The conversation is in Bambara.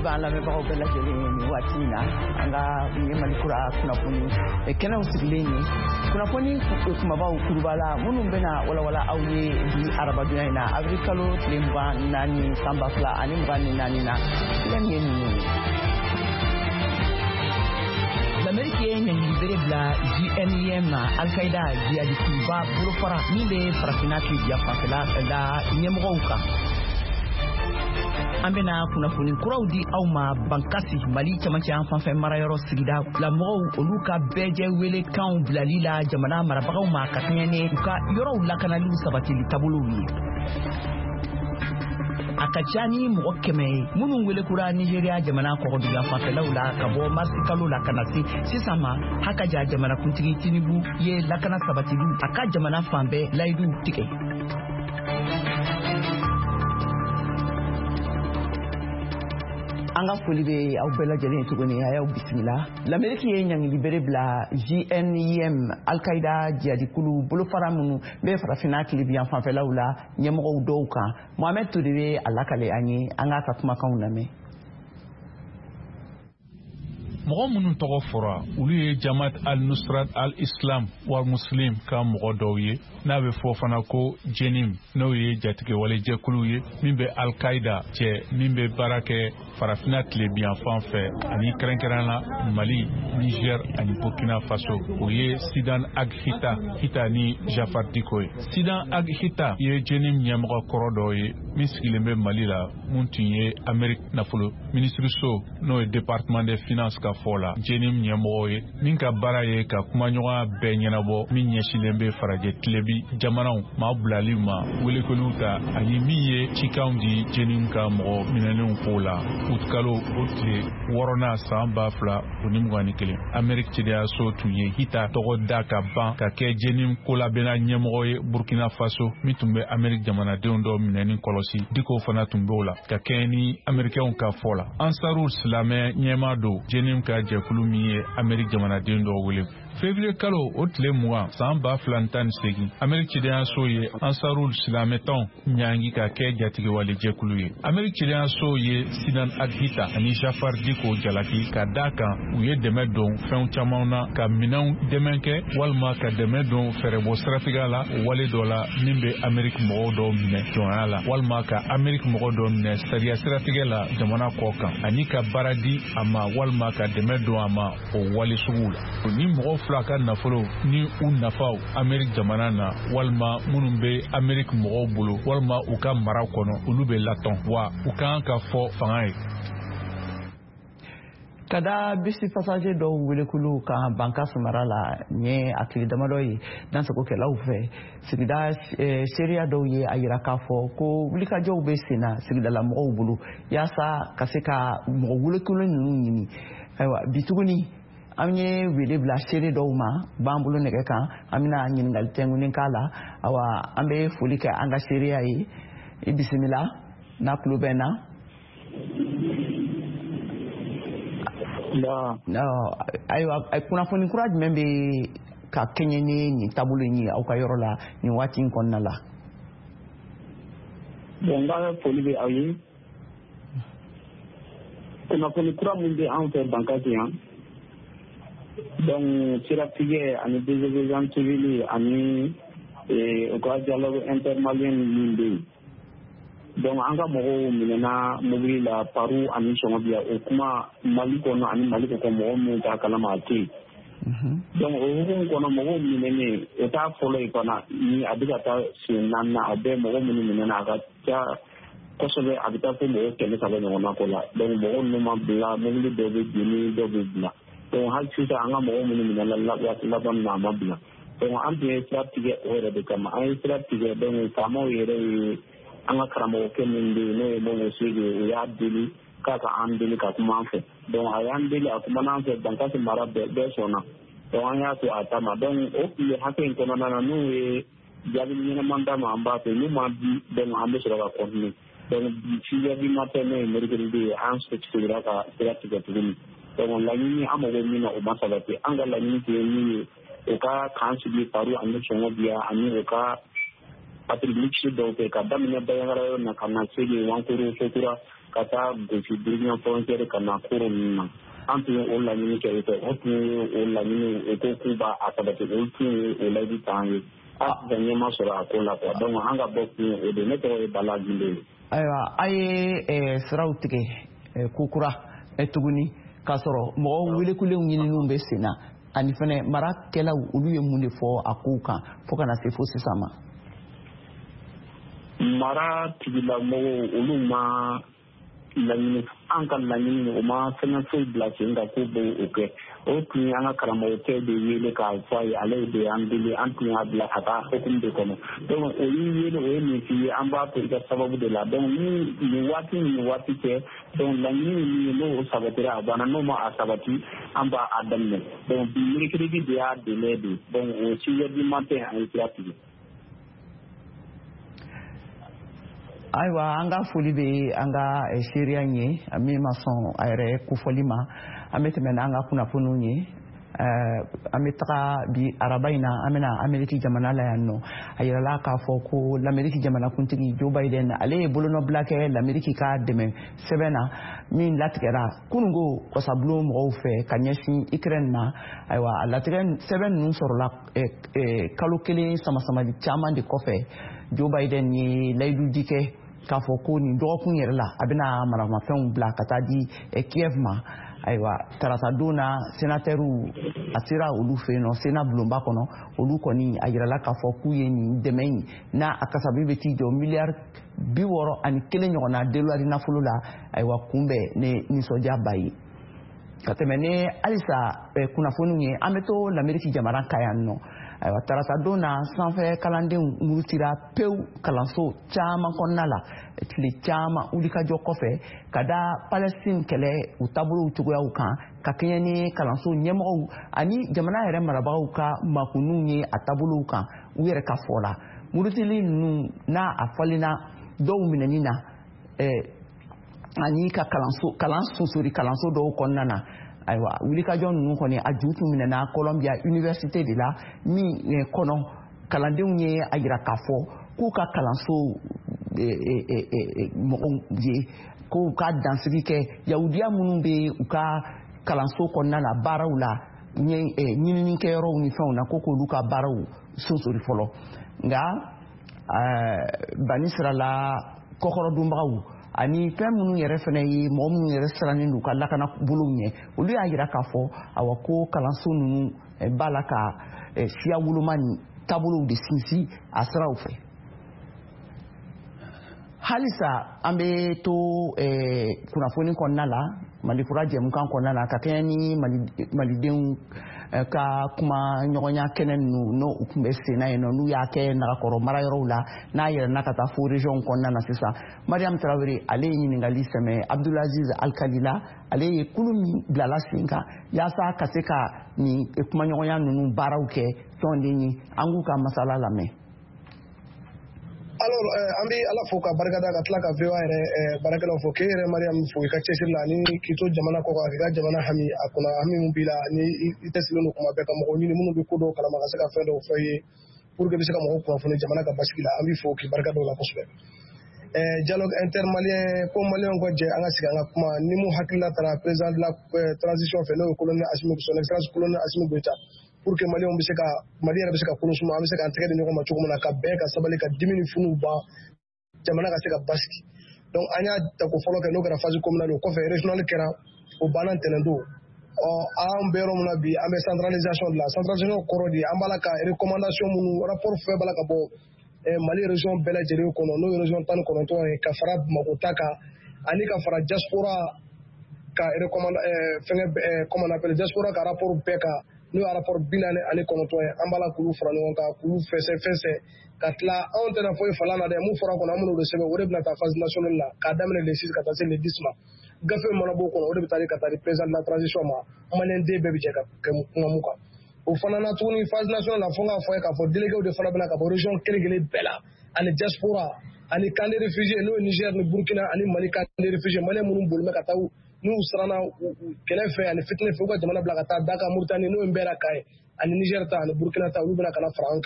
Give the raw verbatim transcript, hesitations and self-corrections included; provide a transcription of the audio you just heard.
b'an lamɛnbagaw bɛɛ lajɛlen nin waati in na an ka nin ye Malikura kunnafoni kɛnɛw sigilen ye kunnafoni kumabaw kuruba la minnu bɛna walawala aw ye bi arabadonya in na avril kalo tile mugan ni naani san ba fila ani mugan ni naani na filɛ nin ye ninnu ye. L'Amérique ye ɲangili bere bila G N I M Al-Qaïda jihadikuba bolofara min bɛ farafinna tile fanfɛla la ɲɛmɔgɔw kan. An bɛna kunnafoni kuraw di aw ma Bankasi Mali cɛmancɛ an fanfɛ marayɔrɔ sigida lamɔgɔw olu ka bɛɛjɛ wele kanw bilali la jamana marabagaw ma ka kɛɲɛ ni u ka yɔrɔw lakanaliw sabatili taabolow ye. A ka ca ni mɔgɔ kɛmɛ ye minnu welekura Nigeria jamana kɔgɔdugan fanfɛlaw la ka bɔ marisi kalo la ka na se sisan ma Hakaja jamanakuntigi Tinubu ye lakana sabatiliw a ka jamana fan bɛɛ layiduw tigɛ. An ka foli bɛ aw bɛɛ lajɛlen tuguni a y'aw bisimila. L'Amérique ye ɲangili bere bila G N I M Al-Qaïda jihadikulu bolofara minnu bɛ farafinna tilibiyan fanfɛlaw la ɲɛmɔgɔw dɔw kan. Mohamed Toure bɛ a lakale an ye an k'a ka kumakanw lamɛn. mɔgɔ minnu tɔgɔ fɔra olu ye Jamaat al-Nusrat al-Islam wal Muslim ka mɔgɔ dɔw ye n'a bɛ fɔ fana ko Jenim n'o ye jatigɛwale jɛkulu ye min bɛ Al-Qaïda cɛ min bɛ baara kɛ farafinna tilebiyan fan fɛ ani kɛrɛnkɛrɛnna Mali, Niger ani Burkina Faso. O ye Sidan Ag Hita Hita ni Jafar Diko ye. Sidan Ag Hita ye Jenim ɲɛmɔgɔ kɔrɔ dɔ ye min sigilen bɛ Mali la mun tun ye Amérique nafolo ministriso n'o ye département des finances ka fɔ la Jenim ɲɛmɔgɔ ye min ka baara ye ka kumaɲɔgɔnya bɛɛ ɲɛnabɔ min ɲɛsilen bɛ farajɛ tilebi jamanaw maa bilali ma welekoliw ta ani min ye cikanw di Jenim ka mɔgɔ minɛnenw ko la utkalo o tile wɔɔrɔnan san ba fila o ni mugan ni kelen Amérique cideyaso tun ye Hita tɔgɔ da ka ban ka kɛ Jenim kolabɛnna ɲɛmɔgɔ ye Burkina Faso min tun bɛ Amérique jamanadenw dɔ minɛni kɔlɔsi Diko fana tun b'o la ka kɛ ni Amérikɛnw ka fɔ la Ansarul Silamɛ ɲɛma don Jenim ka jɛkulu min ye Amérique jamanaden dɔ wele. Février kalo o tile mugan san ba fila ni tan ni seegin Amérique cidenyaso ye Ansarul Silamɛ tɔn ɲangi ka kɛ jatigɛwale jɛkulu ye. Amérique cidenyaso ye Sidan Ag Hita ani Jafar Diko jalaki ka da kan u ye dɛmɛ don fɛnw caman na ka minɛnw dɛmɛ kɛ walima ka dɛmɛ don fɛrɛbɔ siratigɛ la wale dɔ la min bɛ Amérique mɔgɔw dɔw minɛ jɔnya la walima ka Amérique mɔgɔw dɔw minɛ sariya siratigɛ la jamana kɔ kan ani ka baara di a ma walima ka dɛmɛ don a ma o wale sugu la. Ni mɔgɔ fila ka nafolo ni u nafaw Amérique jamana na walima minnu bɛ Amérique mɔgɔw bolo walima u ka mara kɔnɔ olu bɛ latɔn wa u kan ka fɔ fanga ye. Kada bisi passager dɔw welekulu kan Bankasi mara la ɲɛ a tile damadɔ ye dansagokɛlaw fɛ sigida seereya dɔw ye a yira k'a fɔ ko wulikajɔw bɛ sen na sigidala mɔgɔw bolo yaasa ka se ka mɔgɔ welekulu ninnu ɲini. Ayiwa bi tuguni an ye wele bila seere dɔw ma b'an bolo nɛgɛ kan an bɛna ɲininkali tɛnkunin k'a la awa an bɛ foli kɛ an ka seereya ye i bisimila n'a tulo bɛ n na. Ayiwa kunnafoni kura jumɛn bɛ ka kɛɲɛ ni nin taabolo in ye aw ka yɔrɔ la nin waati in kɔnɔna la. Bon n ka foli bɛ aw ye kunnafoni kura min bɛ anw fɛ Bankasi yan donc siratigɛ ani désobéissance civile ani u ka dialogue intermalien min bɛ yen donc an ka mɔgɔw minɛna mobili la paru ani sɔngɔbiya o kuma Mali kɔnɔ ani Mali kɔkɔ mɔgɔ minnu t'a kalama a tɛ yen donc o hukumu kɔnɔ mɔgɔw minɛnen o t'a fɔlɔ ye fana ni a bɛ ka taa sen naani na a bɛɛ mɔgɔ minnu minɛna a ka ca kosɛbɛ a bɛ taa fo mɔgɔ kɛmɛ saba ɲɔgɔnna ko la donc mɔgɔ ninnu ma bila mobili dɔw bɛ jeni dɔw bɛ bila donc hali sisan an ka mɔgɔ minnu minɛna waati laban min na a ma bila donc an tun ye sira tigɛ o yɛrɛ de kama an ye sira tigɛ donc faamaw yɛrɛ ye an ka karamɔgɔkɛ min bɛ yen n'o ye Mɔmɔ Sege o y'a deli k'a ka an deli ka kuma an fɛ donc a y'an deli a kumana an fɛ Bankasi mara bɛɛ bɛɛ sɔnna donc an y'a to a ta ma donc o tile hakɛ in kɔnɔna na n'u ye jaabi ɲɛnama d'a ma an b'a fɛ n'u ma di donc an bɛ sɔrɔ ka continuer donc si jaabi ma tɛ n'o ye mercredi ye an seginna ka sira tigɛ tuguni donc laɲini an mago min na o ma sabati an ka laɲini tun ye min ye o ka k'an sigi paru ani sɔngɔbiya ani o ka attribution dɔw kɛ ka daminɛ Bayangara na ka na Sege Wankoro Sokura ka taa gosi Burkina frontière ka na koro ninnu na an tun ye o laɲini kɛ o tɛ o tun ye o laɲini o ko k'u b'a sabati o tun ye o layidu t'an ye a ka ɲɛma sɔrɔ a ko la quoi donc an ka bɔ kun ye o de ne tɔgɔ ye Bala Gunde. Ayiwa a ye siraw tigɛ ko kura tuguni k'a sɔrɔ mɔgɔw welekulenw ɲininiw bɛ sen na ani fɛnɛ marakɛlaw olu ye mun de fɔ a kow kan fo kana se fo sisan ma. Mara tigilamɔgɔw olu ma laɲini an ka laɲini o ma fɛn foyi bila sen kan k'u b'o kɛ o tun ye an ka karamɔgɔkɛ de wele k'a fɔ a ye ale de y'an deli an tun y'a bila ka taa hukumu de kɔnɔ donc o y'i wele o ye nin f'i ye an b'a to i ka sababu de la donc ni nin waati ni waati cɛ donc laɲini min ye n'o sabatira a banna n'o ma a sabati an b'a a daminɛ donc bi mercredi de y'a délai de donc o six heures du matin an ye sira tigɛ. Ayiwa an ka foli bɛ an ka seereya ye min ma sɔn a yɛrɛ kofɔli ma an bɛ tɛmɛ n'an ka kunnafoniw ye an bɛ taga bi araba in na an bɛna Ameriki jamana la yan nɔ a yirala k'a fɔ ko l'Ameriki jamanakuntigi Joe Biden ale ye bolonɔbila kɛ l'Ameriki ka dɛmɛ sɛbɛn na min latigɛra kunungo wasabulon mɔgɔw fɛ ka ɲɛsin Ukraine ma ayiwa a latigɛ sɛbɛn ninnu sɔrɔla kalo kelen sama-samali caman de kɔfɛ Joe Biden ye layidu di kɛ k'a fɔ ko nin dɔgɔkun yɛrɛ la a bɛna maramafɛnw bila ka taa di Kiev ma ayiwa tarata don na sénateurs a sera olu fɛ yen nɔ Sénat bulonba kɔnɔ olu kɔni a yirala k'a fɔ k'u ye nin dɛmɛ in n'a a kasabi bɛ t'i jɔ miliyari bi wɔɔrɔ ani kelen ɲɔgɔnna dolari nafolo la ayiwa kunbɛn ne nisɔndiyaba ye ka tɛmɛ ne halisa kunnafoniw ye an bɛ to l'Ameriki jamana kan yan nɔ ayiwa tarata don na sanfɛ kalandenw murutira pewu kalanso caman kɔnɔna la tile caman wulikajɔ kɔfɛ ka da Palestine kɛlɛ u taabolow cogoyaw kan ka kɛɲɛ ni kalanso ɲɛmɔgɔw ani jamana yɛrɛ marabagaw ka makunuw ye a taabolow kan u yɛrɛ ka fɔ la murutili ninnu n'a a falenna dɔw minɛni na ani ka kalanso kalan susuri kalanso dɔw kɔnɔna na ayiwa wulikajɔ ninnu kɔni a ju tun minɛna Columbia Université de la min kɔnɔ kalandenw ye a yira k'a fɔ k'u ka kalanso mɔgɔw ye k'u ka dansigi kɛ yahudiya minnu bɛ u ka kalanso kɔnɔna na baaraw la ɲininikɛyɔrɔw ni fɛnw na ko k'olu ka baaraw sonsori fɔlɔ nka banni sirala kɔkɔrɔdonbagaw ani fɛn minnu yɛrɛ fana ye mɔgɔ minnu yɛrɛ sirannen don ka lakana bolow ɲɛ olu y'a yira k'a fɔ awa ko kalanso ninnu b'a la ka siya woloma ni taabolow de sinsin a siraw fɛ halisa an bɛ to kunnafoni kɔnɔna la malifura jɛmukan kɔnɔna la ka kɛɲɛ ni malidenw ka kuma ɲɔgɔnya kɛnɛ ninnu n'o u tun bɛ sen na yen nɔ n'u y'a kɛ nagakɔrɔ marayɔrɔw la n'a yɛlɛnna ka taa fo région kɔnɔna na sisan Mariam Tarawele ale ye ɲininkali sɛmɛ Abdulaziz Alkalila ale ye kulu min bilala sen kan yaasa ka se ka nin kumaɲɔgɔnya ninnu baaraw kɛ tɔnden ye an k'u ka masala lamɛn. Alors an bɛ Ala fo ka barikada ka tila ka V O A yɛrɛ baarakɛlaw fo k'e yɛrɛ Mariam fo i ka cɛsiri la ni k'i to jamana kɔ kan k'i ka jamana hami a kɔnɔ hami min b'i la ni i tɛsilen don kuma bɛɛ ka mɔgɔw ɲini minnu bɛ ko dɔw kalama ka se ka fɛn dɔw fɔ i ye pour que i bɛ se ka mɔgɔw kunnafoni jamana ka basigi la an b'i fo k'i barika da o la kosɛbɛ. Dialogue intermalien ko maliyɛnw ka jɛ an ka sigi an ka kuma ni mun hakilila taara président de la transition fɛ n'o ye colonel Assimi son excellence colonel Assimi Goïta pour que maliyɛnw bɛ se ka Mali yɛrɛ bɛ se ka kolo suma an bɛ se k'an tɛgɛ di ɲɔgɔn ma cogo min na ka bɛn ka sabali ka dimi ni funu ban jamana ka se ka basigi donc an y'a tako fɔlɔ kɛ n'o kɛra phase communale o kɔfɛ régional kɛra o banna ntɛnɛn don ɔ an bɛ yɔrɔ min na bi an bɛ centralisation de la centralisation kɔrɔ de an b'a la ka recommandation minnu rapport fɛn b'a la ka bɔ Mali région bɛɛ lajɛlen kɔnɔ n'o ye région tan ni kɔnɔntɔn ye ka fara Bamakɔ ta kan ani ka fara diaspora ka recommanda fɛngɛ comment on appelle diaspora ka rapport bɛɛ kan n'o ye rapport bi naani ani kɔnɔntɔn ye an b'a la k'olu fara ɲɔgɔn kan k'olu fɛsɛ fɛsɛ ka tila anw tɛna foyi falan na dɛ mun fɔra kɔnɔ an bɛn'o de sɛbɛn o de bɛna taa phase nationale la k'a daminɛ le six ka taa se le dix ma gafe mana b'o kɔnɔ o de bɛ taa ka taa di président de la transition ma maliyɛn den bɛɛ bɛ jɛ ka kuma mun kan o fana na tuguni phase nationale la fo k'a fɔ ye k'a fɔ délégués de fana bɛna ka bɔ région kelen kelen bɛɛ la ani diaspora ani camp de réfugiés n'o ye Niger ni Burkina ani Mali camp de réfugiés maliyɛn minnu bolila ka taa n'u siranna kɛlɛ fɛ ani fitinɛ fɛ u ka jamana bila ka taa Dakar Mauritanie n'o ye Mbera ka ye ani Niger ta ani Burkina ta olu bɛna ka na fara an kan